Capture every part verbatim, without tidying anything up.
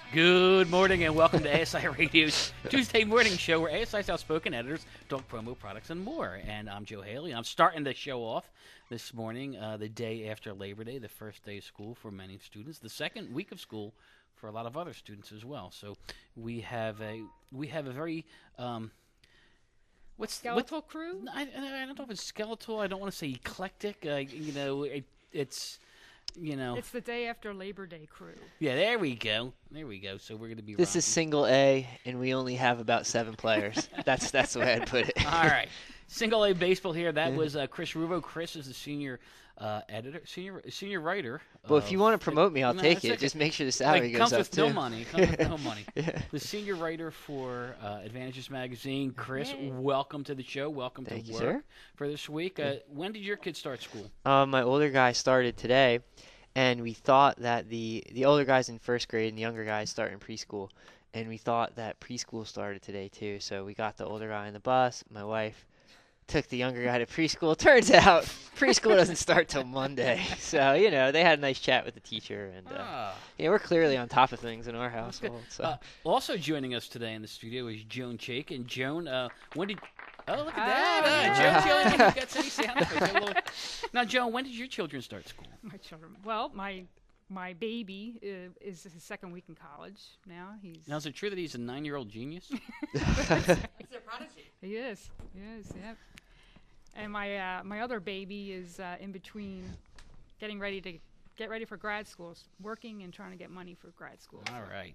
Good morning and welcome to A S I Radio's Tuesday morning show where A S I's outspoken editors talk promo products and more. And I'm Joe Haley. I'm starting the show off this morning, uh, the day after Labor Day, the first day of school for many students, the second week of school for a lot of other students as well. So we have a we have a very um, what's skeletal what, crew. I, I don't know if it's skeletal. I don't want to say eclectic. Uh, you know, it, it's. You know, it's the day after Labor Day crew. Yeah, there we go. There we go. So we're going to be. This rocking. is single A, and we only have about seven players. that's that's the way I'd put it. All right, single A baseball here. That was uh, Chris Ruvo. Chris is the senior uh, editor, senior senior writer. Well, if you want to promote me, I'll no, take it. Okay. Just make sure the salary like, goes comes up with too. no money. Comes with no money. Yeah. The senior writer for uh, Advantages Magazine. Chris, Hey. welcome to the show. Welcome Thank to you, work sir. for this week. Uh, when did your kids start school? Um, my older guy started today. And we thought that the, the older guys in first grade and the younger guys start in preschool. And we thought that preschool started today, too. So we got the older guy on the bus. My wife took the younger guy to preschool. Turns out preschool doesn't start till Monday. So, you know, they had a nice chat with the teacher. And, uh, Ah. yeah, we're clearly on top of things in our household. So. Uh, also joining us today in the studio is Joan Chake. And Joan, uh, when did... Oh, look at that. Oh, Uh, yeah. Joan, Joan, you got any sound effects. A little- Now, Joan, when did your children start school? My children. Well, my my baby uh, is his second week in college now. He's Now, is it true that he's a nine-year-old genius? He's a prodigy. He is. He is. Yep. And my uh, my other baby is uh, in between, getting ready to get ready for grad school, s- working and trying to get money for grad school. All right.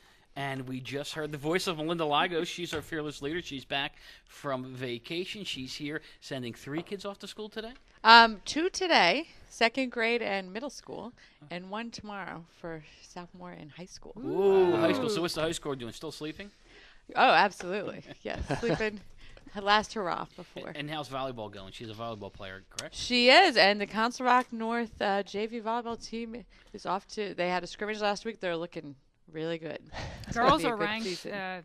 And we just heard the voice of Melinda Lagos. She's our fearless leader. She's back from vacation. She's here sending three kids off to school today. Um, two today, second grade and middle school, and one tomorrow for sophomore and high school. Ooh, high school. So what's the high score doing? Still sleeping? Oh, absolutely. Yes, sleeping her last hurrah before. And how's volleyball going? She's a volleyball player, correct? She is, and the Council Rock North uh, J V volleyball team is off to. They had a scrimmage last week. They're looking really good. It's gonna Girls be a are good ranked, season. uh,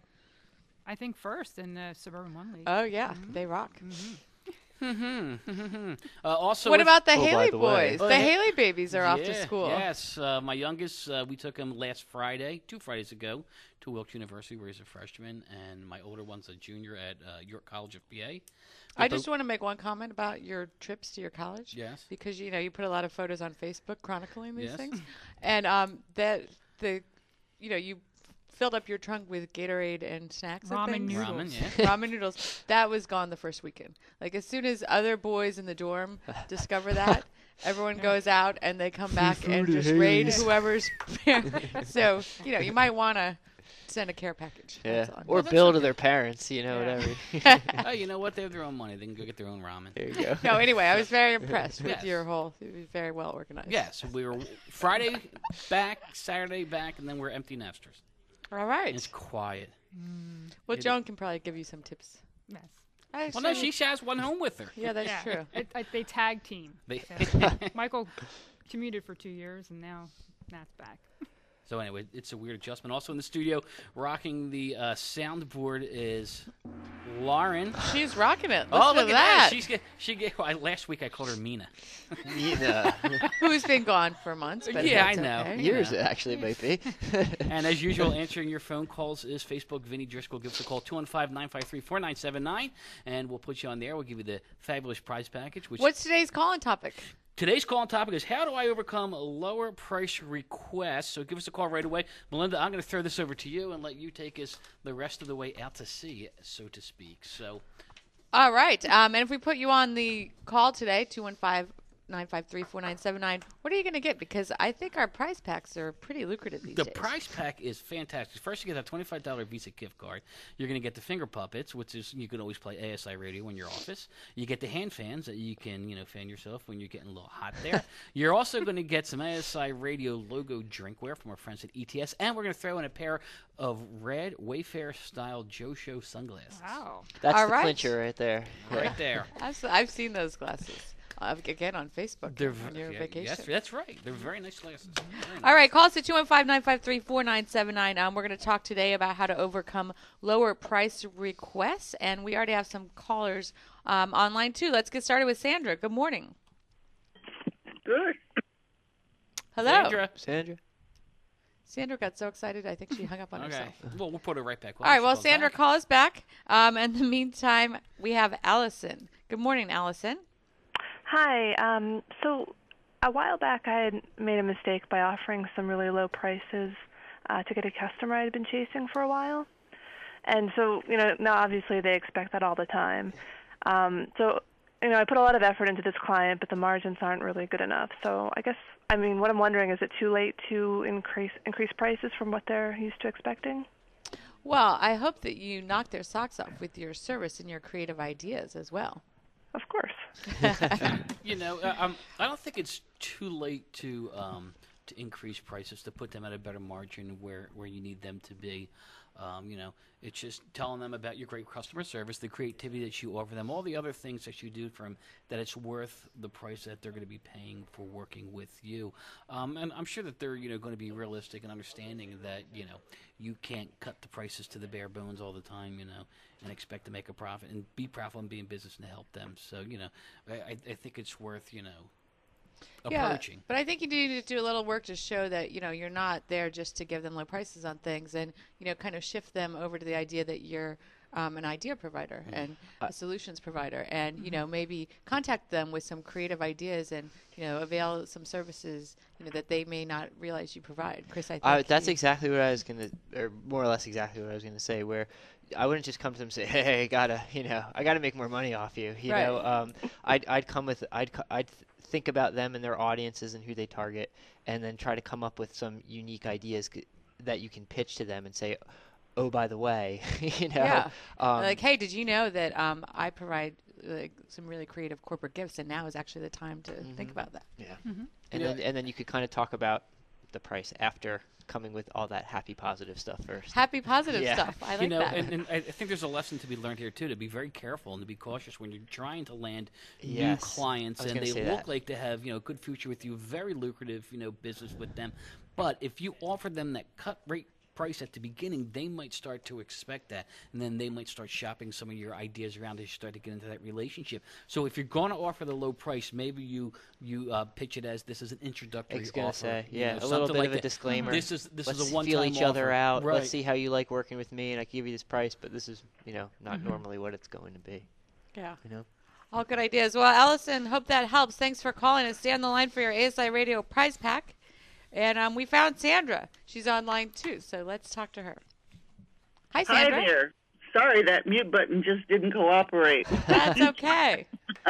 I think, first in the Suburban One League. Oh yeah, they rock. Mm-hmm. uh, also, What with- about the Oh, by Haley the way. boys? Oh, the the Ha- Haley babies are off to Yeah, school. Yes, uh, my youngest, uh, we took him last Friday, two Fridays ago, to Wilkes University, where he's a freshman, and my older one's a junior at uh, York College of P A. I They're just want to make one comment about your trips to your college. Yes. Because you know you put a lot of photos on Facebook chronicling these Yes. things, and um, that the, you know you filled up your trunk with Gatorade and snacks. and Ramen things. noodles. Ramen, yeah. Ramen noodles. That was gone the first weekend. Like as soon as other boys in the dorm discover that, everyone goes out and they come back and just raid whoever's. So you know you might want to send a care package. Yeah. That's all. Or that's bill okay. to their parents, you know, Yeah. whatever. Oh, you know what? They have their own money. They can go get their own ramen. There you go. No, anyway, I was very impressed with Yes. your whole. It was very well organized. Yes, we were Friday back, Saturday back, and then we're empty nesters. All And right. it's quiet. Well, it- Joan can probably give you some tips. Yes. I Well, no, assume- she has one home with her. Yeah, that's yeah. true. It, it, they tag team. They- So Michael commuted for two years, and now Nat's back. So anyway, it's a weird adjustment. Also in the studio, rocking the uh, soundboard is Lauren. She's rocking it. Listen oh, to look at that. that! She's get, she get. I, last week I called her Mina. Nina. Who's been gone for months. But Yeah, that's I know. okay. Years, it actually might be. And as usual, answering your phone calls is Facebook. Vinny Driscoll. Give us a call, two one five, nine five three, four nine seven nine, and we'll put you on there. We'll give you the fabulous prize package. Which What's today's call-in topic? Today's call topic is how do I overcome lower price requests? So give us a call right away. Melinda, I'm going to throw this over to you and let you take us the rest of the way out to sea, so to speak. So All right. Um, and if we put you on the call today, two one five, nine five three, four nine seven nine, what are you going to get? Because I think our prize packs are pretty lucrative these the days. prize pack is fantastic. First, you get that twenty-five dollars Visa gift card. You're going to get the finger puppets, which is you can always play A S I radio in your office. You get the hand fans that you can, you know, fan yourself when you're getting a little hot there. You're also going to get some A S I radio logo drinkware from our friends at E T S, and we're going to throw in a pair of red Wayfair style Joe Show sunglasses. Wow. That's All the right. clincher right there. Right there. I've, s- I've seen those glasses. Uh, again, on Facebook They're on v- your yeah, vacation. Yes, that's right. They're very nice glasses. Very nice. All right, call us at two one five, nine five three, four nine seven nine. Um, we're going to talk today about how to overcome lower price requests, and we already have some callers um, online, too. Let's get started with Sandra. Good morning. Good. Hello. Sandra. Sandra? Sandra got so excited, I think she hung up on Okay. herself. Well, we'll put her right back. All right, well, She calls Sandra, back. call us back. Um, in the meantime, we have Allison. Good morning, Allison. Hi. Um, so a while back, I had made a mistake by offering some really low prices uh, to get a customer I'd been chasing for a while. And so, you know, now obviously they expect that all the time. Um, so, you know, I put a lot of effort into this client, but the margins aren't really good enough. So I guess, I mean, what I'm wondering, is it too late to increase increase prices from what they're used to expecting? Well, I hope that you knock their socks off with your service and your creative ideas as well. Of course. You know, uh, um, I don't think it's too late to um, to increase prices, to put them at a better margin where, where you need them to be. Um, you know, it's just telling them about your great customer service, the creativity that you offer them, all the other things that you do for them, that it's worth the price that they're going to be paying for working with you. Um, and I'm sure that they're, you know, going to be realistic and understanding that, you know, you can't cut the prices to the bare bones all the time, you know, and expect to make a profit and be profitable and be in business and help them. So, you know, I, I think it's worth, you know, approaching. Yeah, but I think you need to do a little work to show that, you know, you're not there just to give them low prices on things, and, you know, kind of shift them over to the idea that you're um, an idea provider Mm-hmm. and a solutions provider, and, you know, maybe contact them with some creative ideas and, you know, avail some services, you know, that they may not realize you provide. Chris, I think Uh, that's you- exactly what I was going to, or more or less exactly what I was going to say, where I wouldn't just come to them and say, hey, I gotta, you know, I gotta make more money off you. You Right. know, um, I'd, I'd come with, I'd, co- I'd th- think about them and their audiences and who they target, and then try to come up with some unique ideas c- that you can pitch to them and say, oh, by the way, you know, Yeah. um, like, hey, did you know that um, I provide like some really creative corporate gifts, and now is actually the time to think Mhm. about that. yeah, Mhm. and Yeah. then and then you could kind of talk about the price after coming with all that happy positive stuff first. Happy, positive Yeah. stuff. I like you know, that. and, and I think there's a lesson to be learned here too, to be very careful and to be cautious when you're trying to land new Yes. clients I was and gonna they say look that. like to have, you know, a good future with you, very lucrative, you know, business with them. But if you offer them that cut rate price at the beginning, they might start to expect that, and then they might start shopping some of your ideas around as you start to get into that relationship. So if you're going to offer the low price, maybe you you uh, pitch it as this is an introductory I was gonna offer. say, you yeah, know, a little something bit like of a that. disclaimer. This is this Let's is a one-time feel each other offer. out. Right. Let's see how you like working with me, and I can give you this price, but this is, you know, not Mhm. normally what it's going to be. yeah. You know. All good ideas. Well, Allison, hope that helps. Thanks for calling and stay on the line for your A S I Radio prize pack. And um, we found Sandra. She's online too, so let's talk to her. Hi, Sandra. Hi there. Sorry, that mute button just didn't cooperate. That's okay.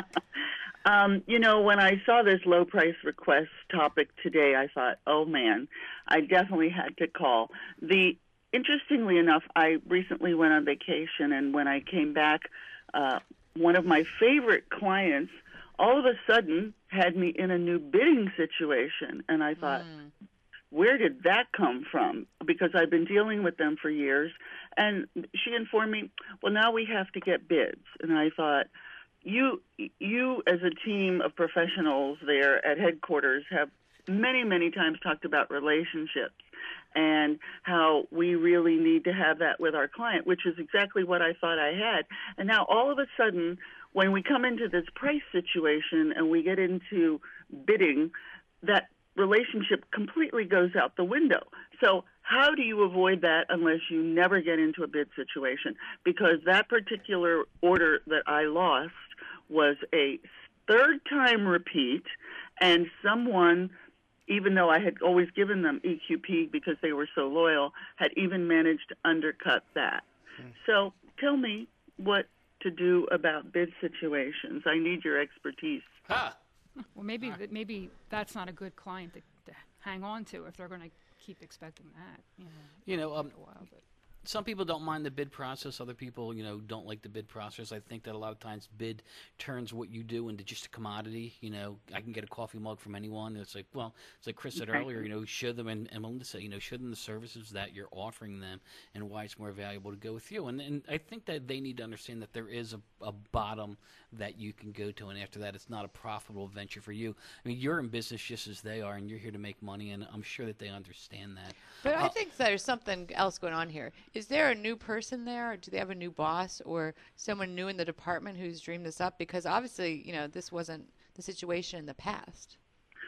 um, you know, when I saw this low price request topic today, I thought, oh man, I definitely had to call. The interestingly enough, I recently went on vacation, and when I came back, uh, one of my favorite clients all of a sudden had me in a new bidding situation, and I thought, Mm. where did that come from? Because I've been dealing with them for years. And she informed me, well, now we have to get bids. And I thought, you, you as a team of professionals there at headquarters have many, many times talked about relationships and how we really need to have that with our client, which is exactly what I thought I had. And now all of a sudden, when we come into this price situation and we get into bidding, that relationship completely goes out the window. So how do you avoid that unless you never get into a bid situation? Because that particular order that I lost was a third time repeat, and someone, even though I had always given them E Q P because they were so loyal, had even managed to undercut that. Hmm. So tell me what to do about bid situations. I need your expertise. Ha! Well, maybe th- maybe that's not a good client to, to hang on to if they're going to keep expecting that. You know, You know, um, for a while, but. some people don't mind the bid process. Other people, you know, don't like the bid process. I think that a lot of times bid turns what you do into just a commodity. You know, I can get a coffee mug from anyone. It's like, well, it's like Chris said Okay. earlier, you know, show them, and, and Melinda said, you know, show them the services that you're offering them and why it's more valuable to go with you. And, and I think that they need to understand that there is a, a bottom that you can go to, and after that, it's not a profitable venture for you. I mean, you're in business just as they are, and you're here to make money, and I'm sure that they understand that. But I Uh, think there's something else going on here. Is there a new person there? Or do they have a new boss or someone new in the department who's dreamed this up? Because obviously, you know, this wasn't the situation in the past.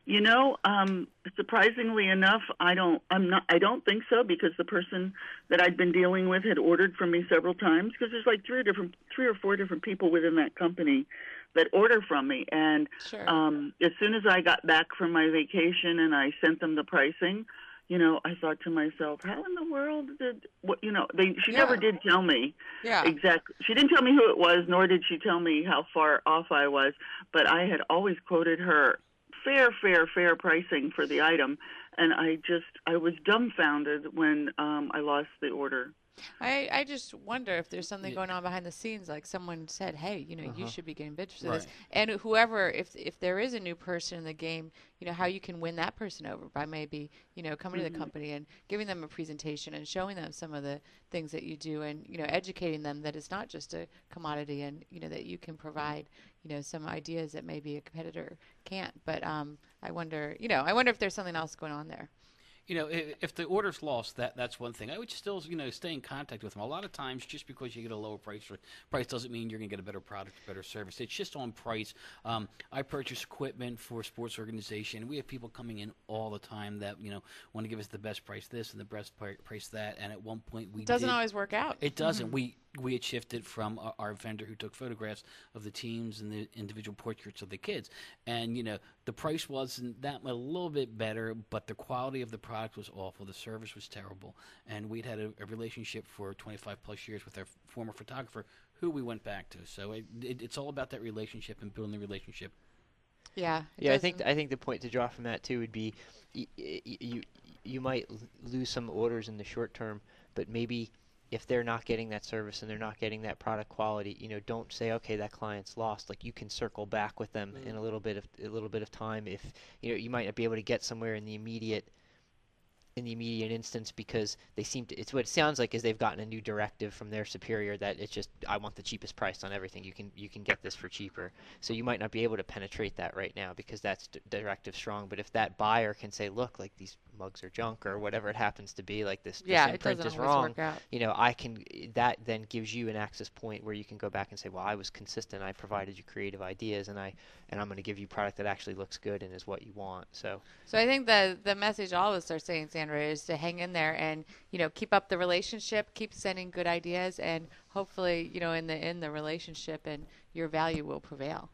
You know, um, surprisingly enough, I don't. I'm not. I don't think so because the person that I'd been dealing with had ordered from me several times. Because there's like three or different, three or four different people within that company that order from me. And Sure. um, as soon as I got back from my vacation and I sent them the pricing, you know, I thought to myself, how in the world did what? You know, they. She Yeah. never did tell me Yeah. exactly. She didn't tell me who it was, nor did she tell me how far off I was. But I had always quoted her fair, fair, fair pricing for the item, and I just, I was dumbfounded when um, I lost the order. I, I just wonder if there's something Yeah. going on behind the scenes, like someone said, hey, you know, you Uh-huh. should be getting bids for Right. this. And whoever, if if there is a new person in the game, you know, how you can win that person over by maybe, you know, coming to the company and giving them a presentation and showing them some of the things that you do and, you know, educating them that it's not just a commodity and, you know, that you can provide, you know, some ideas that maybe a competitor can't. But um, I wonder, you know, I wonder if there's something else going on there. You know, i- if the order's lost, that that's one thing. I would still, you know, stay in contact with them. A lot of times, just because you get a lower price or price doesn't mean you're going to get a better product, better service. It's just on price. Um, I purchase equipment for a sports organization. We have people coming in all the time that you know want to give us the best price this and the best pri- price that. And at one point, we It doesn't did, always work out. It doesn't. We we had shifted from our, our vendor who took photographs of the teams and the individual portraits of the kids, and you know the price wasn't that a little bit better, but the quality of the product was awful. The service was terrible, and we'd had a, a relationship for twenty-five plus years with our former photographer, who we went back to. So it, it, it's all about that relationship and building the relationship. Yeah. it Yeah, I think doesn't- I think the point to draw from that too would be y- y- you you might l- lose some orders in the short term, but maybe if they're not getting that service and they're not getting that product quality, you know, don't say okay that client's lost. Like you can circle back with them in a little bit of a little bit of time. If you know you might not be able to get somewhere in the immediate in the immediate instance because they seem to, it's what it sounds like is they've gotten a new directive from their superior that it's just I want the cheapest price on everything. You can you can get this for cheaper. So you might not be able to penetrate that right now because that's d- directive strong. But if that buyer can say, look, like these mugs are junk or whatever it happens to be, like this, Yeah, this it imprint doesn't is always wrong. work out. You know, I can that then gives you an access point where you can go back and say, well, I was consistent. I provided you creative ideas, and I and I'm going to give you product that actually looks good and is what you want. So. So I think the the message all of us are saying, Sandra, is to hang in there and you know keep up the relationship, keep sending good ideas, and hopefully you know in the in the relationship and your value will prevail.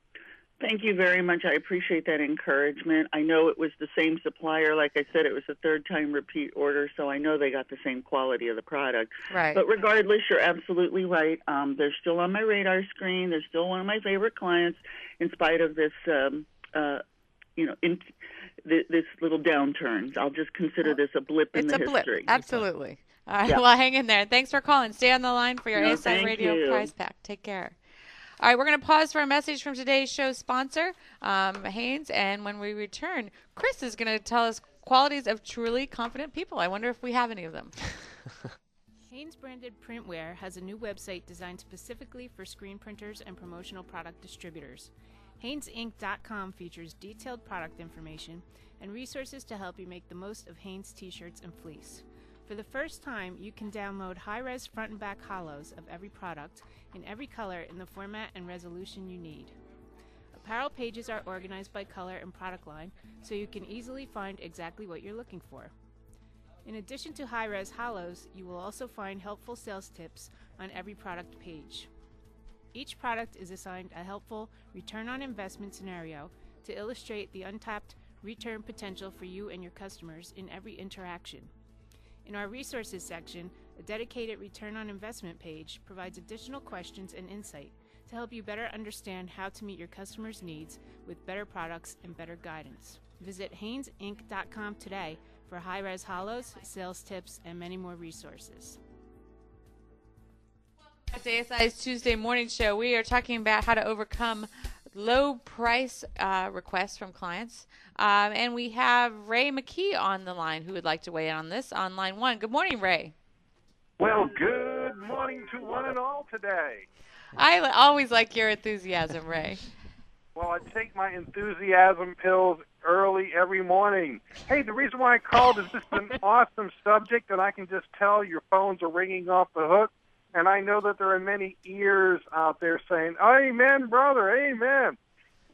Thank you very much. I appreciate that encouragement. I know it was the same supplier. Like I said, it was a third-time repeat order, so I know they got the same quality of the product. Right. But regardless, you're absolutely right. Um, they're still on my radar screen. They're still one of my favorite clients, in spite of this, um, uh, you know, in, th- this little downturn. I'll just consider this a blip in It's the a blip. history. Absolutely. All right. Yeah. Well, hang in there. Thanks for calling. Stay on the line for your No, A S I thank Radio you. prize pack. Take care. All right, we're going to pause for a message from today's show sponsor, um, Hanes, and when we return, Chris is going to tell us qualities of truly confident people. I wonder if we have any of them. Hanes branded printwear has a new website designed specifically for screen printers and promotional product distributors. Hanes Inc dot com features detailed product information and resources to help you make the most of Hanes t-shirts and fleece. For the first time, you can download high-res front and back holos of every product in every color in the format and resolution you need. Apparel pages are organized by color and product line, so you can easily find exactly what you're looking for. In addition to high-res holos, you will also find helpful sales tips on every product page. Each product is assigned a helpful return on investment scenario to illustrate the untapped return potential for you and your customers in every interaction. In our resources section, a dedicated return on investment page provides additional questions and insight to help you better understand how to meet your customers' needs with better products and better guidance. Visit Hanes Inc dot com today for high-res holos, sales tips, and many more resources. At the A S I's Tuesday morning show, we are talking about how to overcome low price uh, requests from clients. Um, and we have Ray McKee on the line who would like to weigh in on this on line one. Good morning, Ray. Well, good morning to one and all today. I l- always like your enthusiasm, Ray. Well, I take my enthusiasm pills early every morning. Hey, the reason why I called is this is an awesome subject, and I can just tell your phones are ringing off the hook. And I know that there are many ears out there saying, amen, brother, amen.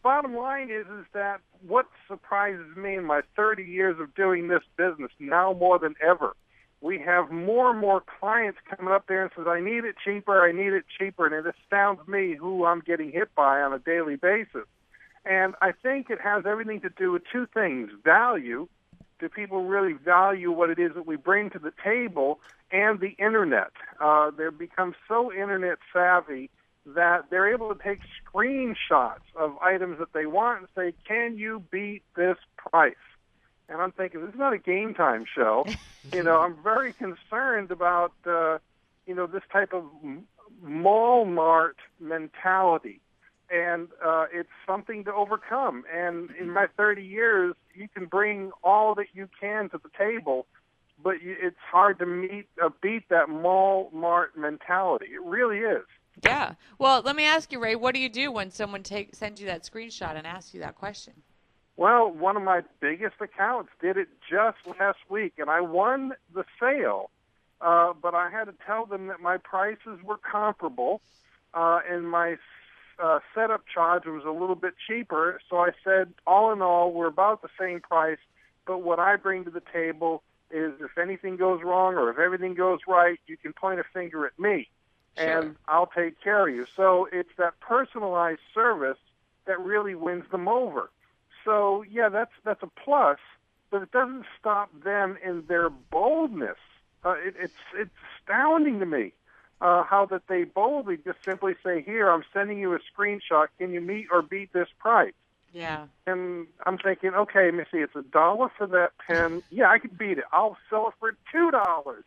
bottom line is, is that what surprises me in my thirty years of doing this business, now more than ever, we have more and more clients coming up there and says, I need it cheaper, I need it cheaper, and it astounds me who I'm getting hit by on a daily basis. And I think it has everything to do with two things: value. Do people really value what it is that we bring to the table? And the Internet. Uh, they've become so Internet savvy that they're able to take screenshots of items that they want and say, can you beat this price? And I'm thinking, this is not a game time show. You know, I'm very concerned about, uh, you know, this type of mall mart mentality. And uh, it's something to overcome. And in my thirty years, you can bring all that you can to the table, but you, it's hard to meet uh, beat that mall mart mentality. It really is. Yeah. Well, let me ask you, Ray, what do you do when someone take, sends you that screenshot and asks you that question? Well, one of my biggest accounts did it just last week, and I won the sale, uh, but I had to tell them that my prices were comparable, uh, and my uh, setup charge was a little bit cheaper. So I said, all in all, we're about the same price, but what I bring to the table is if anything goes wrong or if everything goes right, you can point a finger at me, Sure. and I'll take care of you. So it's that personalized service that really wins them over. So, yeah, that's that's a plus, but it doesn't stop them in their boldness. Uh, it, it's it's astounding to me uh, how that they boldly just simply say, here, I'm sending you a screenshot. Can you meet or beat this price? Yeah. And I'm thinking, okay, Missy, it's a dollar for that pen. Yeah, I could beat it. I'll sell it for two dollars.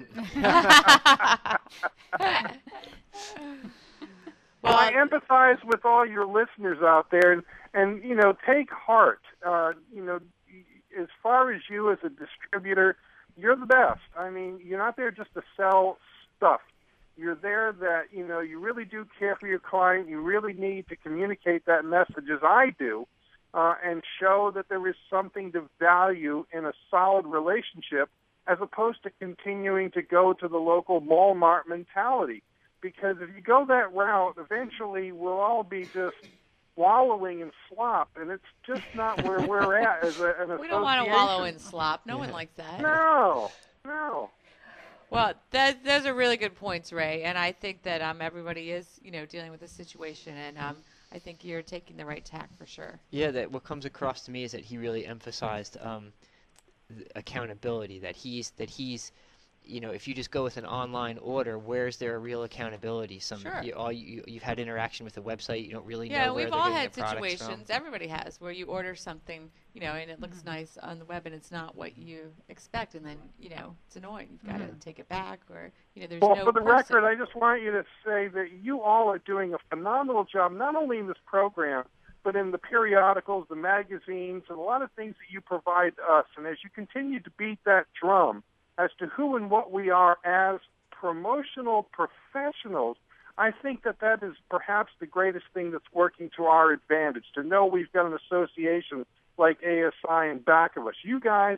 Well, I empathize with all your listeners out there, and, and you know, take heart. Uh, you know, as far as you as a distributor, you're the best. I mean, you're not there just to sell stuff. You're there that, you know, you really do care for your client. You really need to communicate that message, as I do, uh, and show that there is something to value in a solid relationship, as opposed to continuing to go to the local mall mart mentality. Because if you go that route, eventually we'll all be just wallowing in slop, and it's just not where we're at as a, an association. We don't want to wallow in slop. No one likes that. No, no. Well, that, those are really good points, Ray. And I think that um, everybody is, you know, dealing with this situation, and um, I think you're taking the right tack for sure. Yeah, that what comes across to me is that he really emphasized um, th- accountability. That he's that he's. You know, if you just go with an online order, where's there a real accountability? Some Sure. you, all you, you've had interaction with the website, you don't really Yeah, know where we've they're all getting had their products situations, from. everybody has, where you order something, you know, and it looks mm-hmm. nice on the web and it's not what you expect, and then, you know, it's annoying. You've got to mm-hmm. take it back, or, you know, there's well, no for the person. record, I just want you to say that you all are doing a phenomenal job, not only in this program, but in the periodicals, the magazines, and a lot of things that you provide us. And as you continue to beat that drum as to who and what we are as promotional professionals, I think that that is perhaps the greatest thing that's working to our advantage, to know we've got an association like A S I in back of us. You guys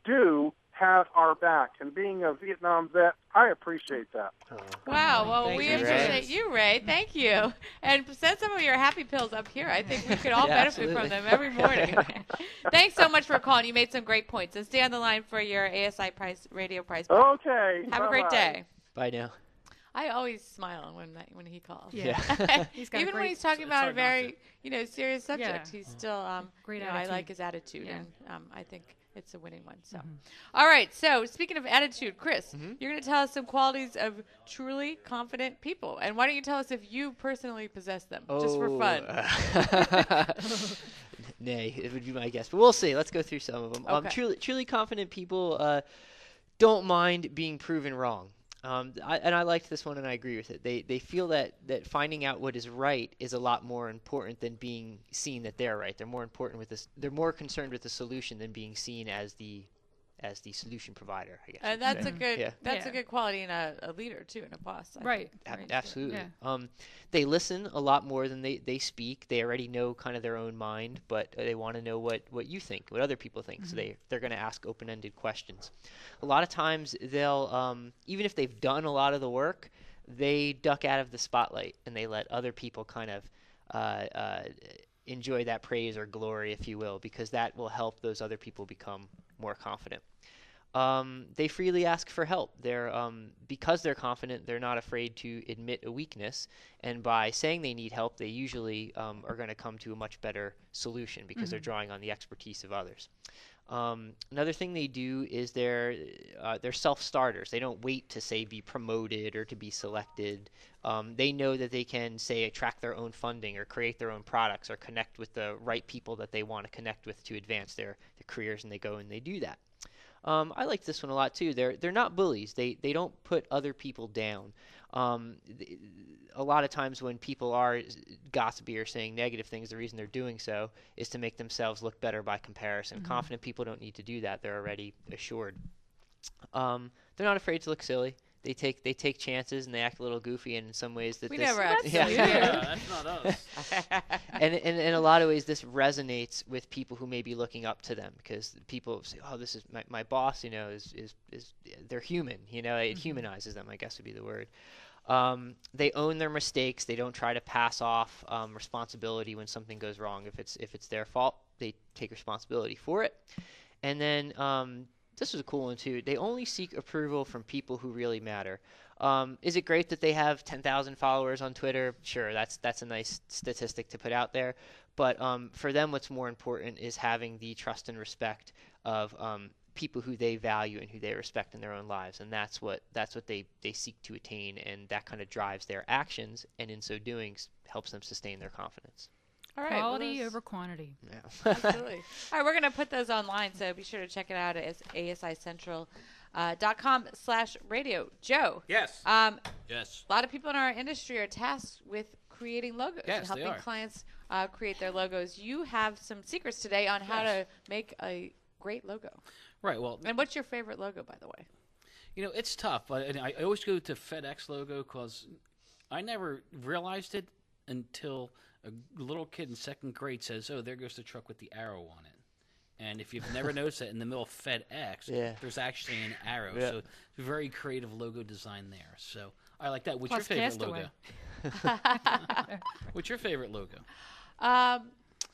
do have our back, and being a Vietnam vet, I appreciate that. Oh. Wow, well, Thank we you, appreciate Ray. you, Ray. Thank you. And send some of your happy pills up here. I think we could all Yeah, benefit absolutely. from them every morning. Thanks so much for calling. You made some great points. And stay on the line for your A S I price radio price. Okay. Have a great bye-bye. day. Bye now. I always smile when that, when he calls. Yeah. He's got a Even when great- he's talking it's about a hard not very, you know, serious subject, Yeah. he's still, um, Great you know, I attitude. like his attitude, Yeah. and um, I think it's a winning one. So, all right. So, speaking of attitude, Chris, Mhm. you're going to tell us some qualities of truly confident people, and why don't you tell us if you personally possess them, just for fun? fun. Nay, it would be my guess, but we'll see. Let's go through some of them. Um, Okay. truly, truly confident people uh, don't mind being proven wrong. Um, I, and I liked this one, and I agree with it. They they feel that, that finding out what is right is a lot more important than being seen that they're right. They're more important with this. They're more concerned with the solution than being seen as the as the solution provider, I guess. And you'd that's say. a good Yeah. that's a Yeah. good quality in a, a leader too, and a boss. I Right. think. A- right. absolutely. Yeah. Um, they listen a lot more than they, they speak. They already know kind of their own mind, but they want to know what, what you think, what other people think. So they they're going to ask open-ended questions. A lot of times they'll um, even if they've done a lot of the work, they duck out of the spotlight and they let other people kind of uh, uh, enjoy that praise or glory, if you will, because that will help those other people become more confident. Um, they freely ask for help. They're um, because they're confident, they're not afraid to admit a weakness, and by saying they need help, they usually um, are going to come to a much better solution because mm-hmm. they're drawing on the expertise of others. Um, another thing they do is they're uh, they're self-starters. They don't wait to say be promoted or to be selected. Um, they know that they can say attract their own funding or create their own products or connect with the right people that they want to connect with to advance their, their careers, and they go and they do that. Um, I like this one a lot too. They're they're not bullies. They they don't put other people down. Um, th- a lot of times when people are gossipy or saying negative things, the reason they're doing so is to make themselves look better by comparison. Mm-hmm. Confident people don't need to do that. They're already assured. Um, they're not afraid to look silly. They take they take chances and they act a little goofy, and in some ways that we this, never act yeah. yeah, that's not us. and, and in a lot of ways, this resonates with people who may be looking up to them because people say, "Oh, this is my, my boss." You know, is is is they're human. You know, it mm-hmm. humanizes them, I guess would be the word. Um, they own their mistakes. They don't try to pass off um, responsibility when something goes wrong. If it's if it's their fault, they take responsibility for it. And then um, this was a cool one too. They only seek approval from people who really matter. Um, is it great that they have ten thousand followers on Twitter? Sure, that's that's a nice statistic to put out there. But um, for them, what's more important is having the trust and respect of um, people who they value and who they respect in their own lives, and that's what that's what they, they seek to attain, and that kind of drives their actions, and in so doing helps them sustain their confidence. All right, quality well, over quantity. Yeah. Absolutely. All right, we're going to put those online, so be sure to check it out at A S I Central uh, dot com slash radio. Joe. Yes. Um, yes. A lot of people in our industry are tasked with creating logos yes, and helping they are. clients uh, create their logos. You have some secrets today on how yes. to make a great logo. Right. Well. And what's your favorite logo, by the way? You know, it's tough, but and I always go to FedEx logo because I never realized it until a little kid in second grade says, "Oh, there goes the truck with the arrow on it." And if you've never noticed that, in the middle of FedEx, yeah. there's actually an arrow. Yeah. So it's a very creative logo design there. So I like that. What's Plus your favorite Castaway. logo? What's your favorite logo? Um,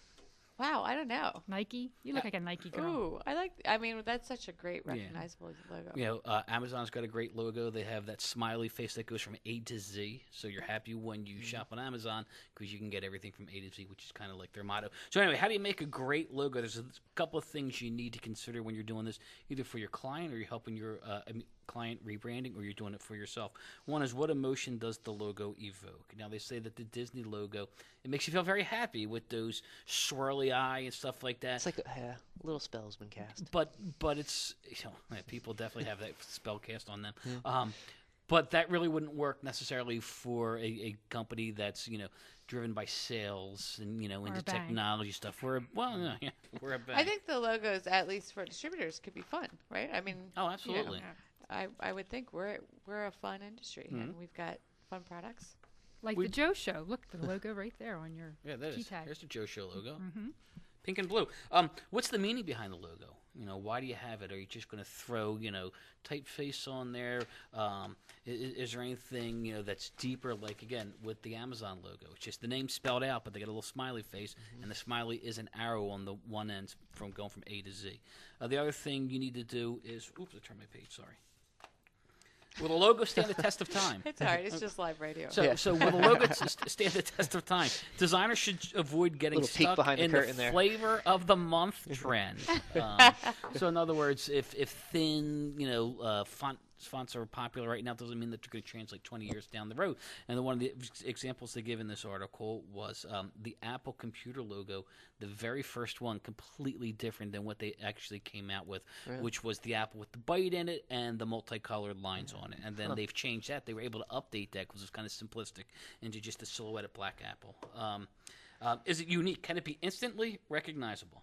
wow, I don't know. Nike? You look like a Nike girl. Ooh, I like. I mean, that's such a great, recognizable yeah. logo. You know, uh, Amazon's got a great logo. They have that smiley face that goes from A to Z. So you're happy when you mm-hmm. shop on Amazon because you can get everything from A to Z, which is kind of like their motto. So anyway, how do you make a great logo? There's a couple of things you need to consider when you're doing this, either for your client or you're helping your uh, client rebranding, or you're doing it for yourself. One is, what emotion does the logo evoke? Now, they say that the Disney logo, it makes you feel very happy with those swirly eye and stuff like that. It's like a yeah, little spell's been cast. But but it's, you know, people definitely have that spell cast on them. Yeah. Um, but that really wouldn't work necessarily for a, a company that's, you know, driven by sales and, you know, into technology stuff. We're a, well, no, yeah, we're a bank. I think the logos, at least for distributors, could be fun, right? I mean, oh, absolutely. You know, I I would think we're we're a fun industry, mm-hmm. and we've got fun products. Like we the Joe Show. Look, the logo right there on your yeah, that key is. tag. There's the Joe Show logo. Mm-hmm. Pink and blue. Um, what's the meaning behind the logo? You know, why do you have it? Are you just going to throw, you know, typeface on there? Um, is, is there anything, you know, that's deeper? Like, again, with the Amazon logo, it's just the name spelled out, but they got a little smiley face, mm-hmm. and the smiley is an arrow on the one end from going from A to Z. Uh, the other thing you need to do is, oops, I turned my page. Sorry. Will the logo stand the test of time? It's all right. It's just live radio. So, yeah. so will the logo stand the test of time? Designers should avoid getting stuck in the, the flavor of the month trend. um, so, in other words, if if thin, you know, uh, font fonts are popular right now, doesn't mean that they're going to translate twenty years down the road. And the, one of the examples they give in this article was um, the Apple computer logo, the very first one, completely different than what they actually came out with, really? Which was the apple with the bite in it and the multicolored lines on it. And then huh. they've changed that. They were able to update that because it's kind of simplistic into just a silhouetted black apple. Um, uh, is it unique? Can it be instantly recognizable?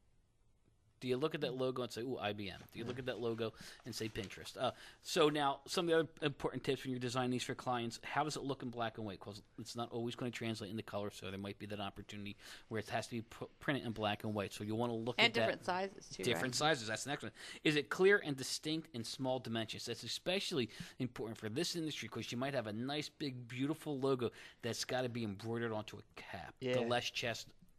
Do you look at that logo and say, ooh, I B M? Do you look at that logo and say Pinterest? Uh, so now, some of the other important tips when you're designing these for clients, how does it look in black and white? Because it's not always going to translate into color, so there might be that opportunity where it has to be pr- printed in black and white. So you want to look and at that. And different sizes, too, Different right? sizes. That's the next one. Is it clear and distinct in small dimensions? That's especially important for this industry because you might have a nice, big, beautiful logo that's got to be embroidered onto a cap. Yeah. The less chest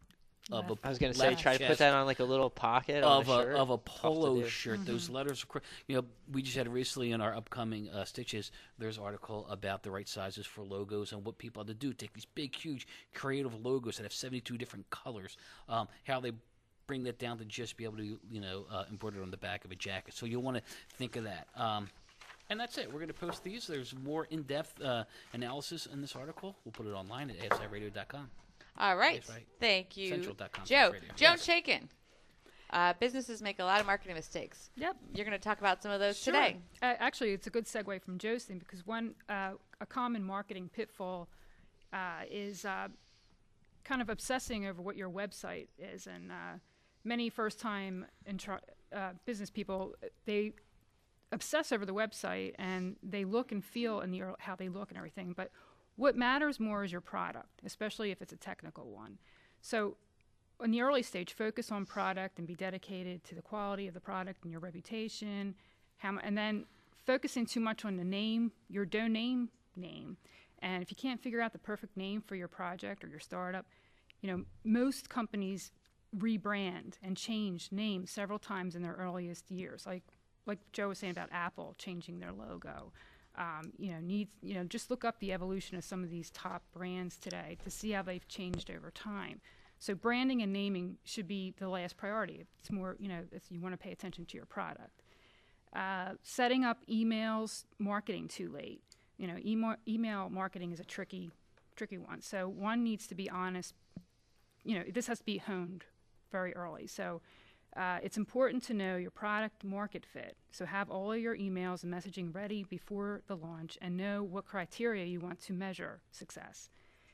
of a I was gonna say, left try to put chest that on like a little pocket of on a a shirt. of a Tough to polo do. shirt. Mm-hmm. Those letters, are cr- you know, we just had recently in our upcoming uh, stitches. There's an article about the right sizes for logos and what people have to do. Take these big, huge, creative logos that have seventy-two different colors. Um, how they bring that down to just be able to, you know, uh, embroider it on the back of a jacket. So you'll want to think of that. Um, and that's it. We're going to post these. There's more in-depth uh, analysis in this article. We'll put it online at A S I radio dot com. All right. That's right. Thank you, Central dot com Joe. radio. Joan Yes. Shakin. Uh, businesses make a lot of marketing mistakes. Yep. You're going to talk about some of those Sure. today. Uh, actually, it's a good segue from Joe's thing because one, uh, a common marketing pitfall uh, is uh, kind of obsessing over what your website is. And uh, many first-time intro- uh, business people, they obsess over the website and they look and feel and the, how they look and everything. But what matters more is your product, especially if it's a technical one. So in the early stage, focus on product and be dedicated to the quality of the product and your reputation. How, mu- and then focusing too much on the name, your domain name. And if you can't figure out the perfect name for your project or your startup, you know, most companies rebrand and change names several times in their earliest years. Like like Joe was saying about Apple changing their logo. Um, you know, needs you know, just look up the evolution of some of these top brands today to see how they've changed over time. So branding and naming should be the last priority. It's more, you know, if you want to pay attention to your product. Uh, setting up emails marketing too late. You know, email, email marketing is a tricky, tricky one. So one needs to be honest. You know, this has to be honed very early. So uh, it's important to know your product market fit. So have all of your emails and messaging ready before the launch and know what criteria you want to measure success.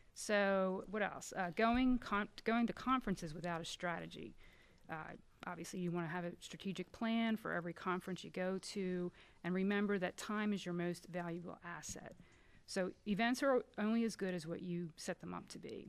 So what else? Uh, going con- going to conferences without a strategy. Uh, obviously, you want to have a strategic plan for every conference you go to, and remember that time is your most valuable asset. So events are only as good as what you set them up to be.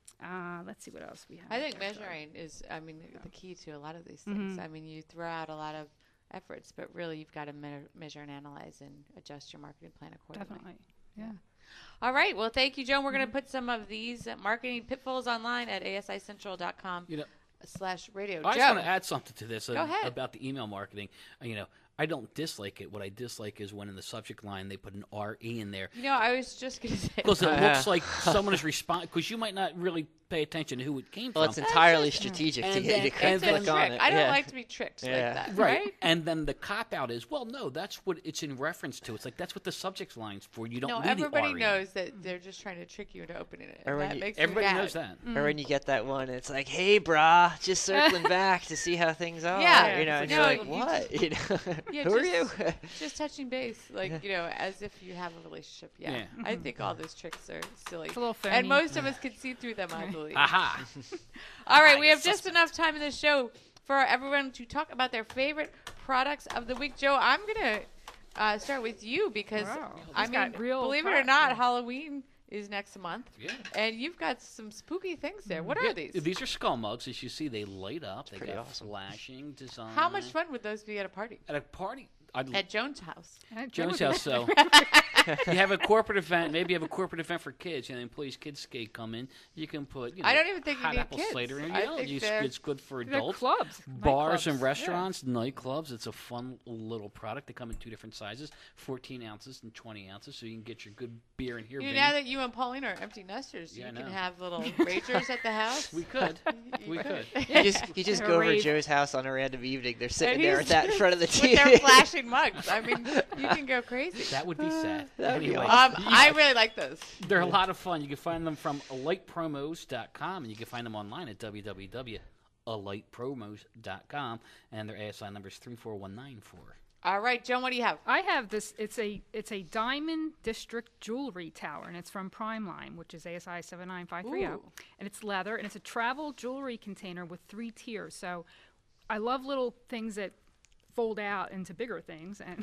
Uh, let's see what else we have. I think there. measuring is, I mean, the, the key to a lot of these Mhm. things. I mean, you throw out a lot of efforts, but really you've got to me- measure and analyze and adjust your marketing plan accordingly. Definitely, yeah. All right. Well, thank you, Joan. We're going to put some of these uh, marketing pitfalls online at A S I central dot com You know, slash radio. I Joe. just want to add something to this uh, Go ahead. about the email marketing. Uh, you know, I don't dislike it. What I dislike is when in the subject line they put an R E in there You know, I was just going to say. because it Uh, looks like someone is responding. Because you might not really pay attention to who it came Well, from. it's entirely just- strategic And to get then- you to and click then- It's a on trick. it. I don't yeah. like to be tricked Yeah. like that. Right. Right. And then the cop out is, well, no, that's what it's in reference to. It's like that's what the subject line's for. You don't No, need everybody the R E. knows that they're just trying to trick you into opening it. Or And when that you- makes me Everybody mad. knows that. Or when you get that one, it's like, "Hey, brah, just circling back to see how things are." Yeah. you know, and No, you're like, you "What? You know, Yeah, who are just- you?" Just touching base, like, you know, as if you have a relationship. Yeah. Yeah. I think all those tricks are silly. It's a little phony. And most of us can see through them, I believe. Aha. All right, we have just enough time in the show for everyone to talk about their favorite products of the week. Joe, I'm going to uh, start with you because, Wow. I He's mean, got real believe it or products not, here. Halloween is next month. Yeah. And you've got some spooky things there. What Yeah, are these? These are skull mugs. As you see, they light up. They pretty got awesome. flashing design. How much fun would those be at a party? At a party. I'd At Joan's house. Uh, that Jones would be- House, so you have a corporate event. Maybe you have a corporate event for kids. You know, employees' kids skate come in. You can put. You know, I don't even think you hot need apple kids. cider in. I You know, think you- they're- it's good for They're adults. clubs. Bars and nightclubs. restaurants, nightclubs. It's a fun little product. They come in two different sizes, fourteen ounces and twenty ounces, so you can get your good beer in here. You know, Vinny. now that you and Pauline are empty nesters, Yeah, I you can know. have little ragers at the house. we could. You we could. You just you just Have go a over to rave. Joe's house on a random evening. They're sitting And there he's with that in front of the T V. with their flashing mugs. I mean, you can go crazy. That would be sad. That'd be anyway, awesome. Um, I really like those. they're a lot of fun. You can find them from alite promos dot com, and you can find them online at w w w dot alite promos dot com, and their A S I number is three four one nine four. All right, Joan, what do you have? I have this. It's a it's a Diamond District jewelry tower, and it's from Primeline, which is A S I seven nine five three zero, Ooh. and it's leather, and it's a travel jewelry container with three tiers. So, I love little things that fold out into bigger things, and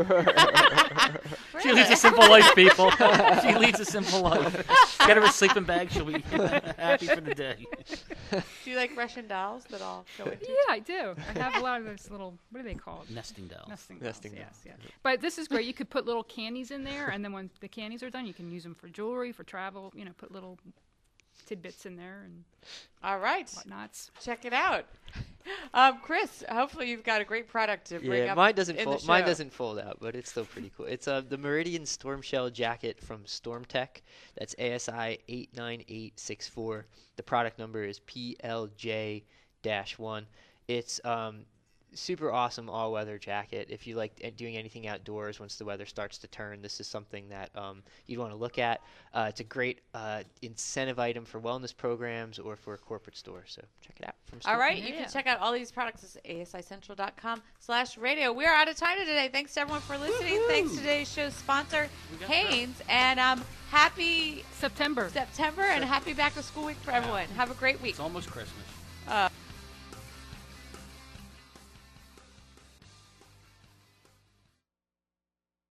She leads a simple life, people. She leads a simple life. Get her a sleeping bag. She'll be happy for the day. Do you like Russian dolls that all go into? yeah, I do. I have a lot of those little. What are they called? Nesting dolls. Nesting dolls. Nesting Yes, yeah. But this is great. You could put little candies in there, and then when the candies are done, you can use them for jewelry, for travel. You know, put little tidbits in there and all right, whatnots. Check it out. Um, Chris, hopefully you've got a great product to bring yeah, up. mine doesn't in fold. the Mine show. doesn't fold out, but it's still pretty cool. It's uh, the Meridian Storm Shell jacket from StormTech. That's A S I eight nine eight six four. The product number is P L J one. It's um, super awesome all-weather jacket. If you like doing anything outdoors once the weather starts to turn, this is something that um, you'd want to look at. Uh, it's a great uh, incentive item for wellness programs or for a corporate store. So check it out. From All right, Yeah. you can check out all these products at A S I central dot com slash radio. We are out of time today. Thanks to everyone for listening. Woo-hoo. Thanks to today's show's sponsor, We got Hanes. And um, happy September. September and happy back to school week for everyone. Have a great week. It's almost Christmas. Uh,